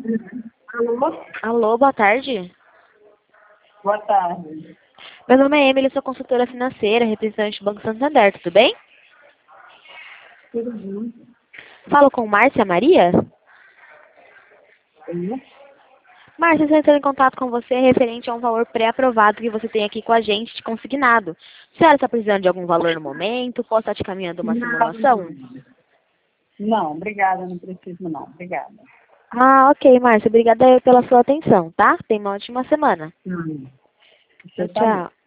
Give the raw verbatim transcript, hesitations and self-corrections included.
Alô? Alô, boa tarde. Boa tarde. Meu nome é Emily, sou consultora financeira, representante do Banco Santander, tudo bem? Tudo bem? Falo com Márcia Maria? Sim. Márcia, estou entrando em contato com você referente a um valor pré-aprovado que você tem aqui com a gente de consignado. A senhora está precisando de algum valor no momento? Posso estar te caminhando uma simulação? Não, obrigada, não preciso não. Obrigada. Ah, ok, Márcia. Obrigada pela sua atenção, tá? Tenha uma ótima semana. Hum. Tchau, Você também. tchau.